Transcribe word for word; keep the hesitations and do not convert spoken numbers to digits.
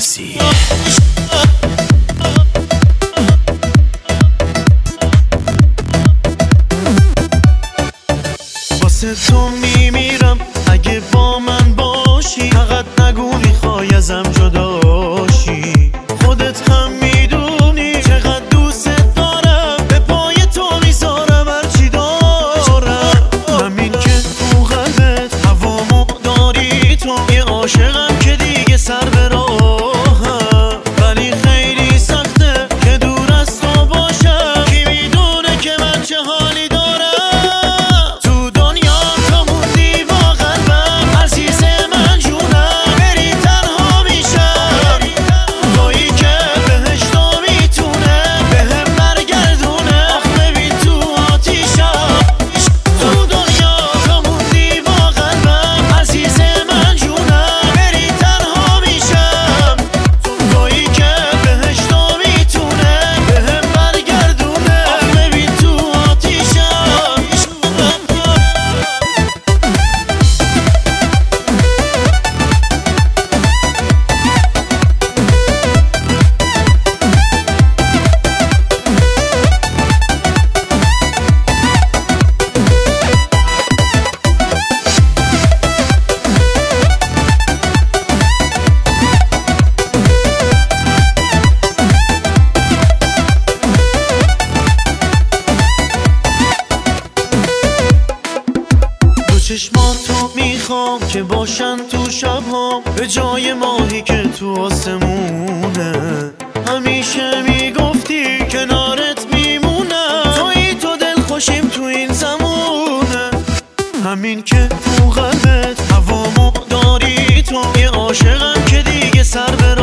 عباسی. واسه تو میمیرم اگه با من باشی، فقط نگو میخوای ازم جداشی. خودت هم میدونی چقدر دوست دارم، به پای تو میذارم هرچی دارم. همین که تو قلبت هوامو داری تو، یه عاشقم که دیگه سر به راهم، ولی خیلی سخته که دور از تو باشم. کی میدونه که من چه حالی دارم. تو دنیا تو موندی با قلبم، عزیز من جونم، بری تنها میشم. تویی که بهشتو میتونه بهم برگردونه، آخ ببین تو آتیشم. تو دنیا تو موندی با قلبم، عزیز من جونم، بری تنها میشم. تویی که بهشتو میتونه بهم برگردونه، آخ ببین تو آتیشم. دو چشماتو میخوام که باشن تو شبهام، به جای ماهی که تو آسمونه. همیشه میگفتی کنارت میمونم، تویی تو دل خوشیم تو این زمونه. همین که تو قلبت هوامو داری تو، یه عاشقم که دیگه سر به